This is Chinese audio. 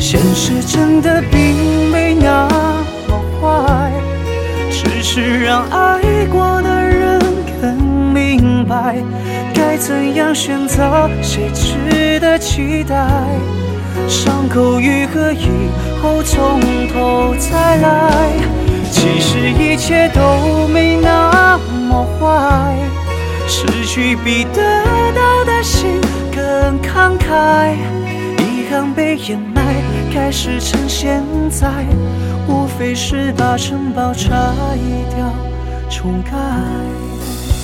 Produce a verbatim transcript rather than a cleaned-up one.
现实真的并没那么坏，只是让爱过的人更明白，该怎样选择，谁值得期待。伤口愈合以后，从头再来。其实一切都没那么坏，失去比得到的心更慷慨。遗憾被掩埋，开始成现在，无非是把城堡拆掉重盖。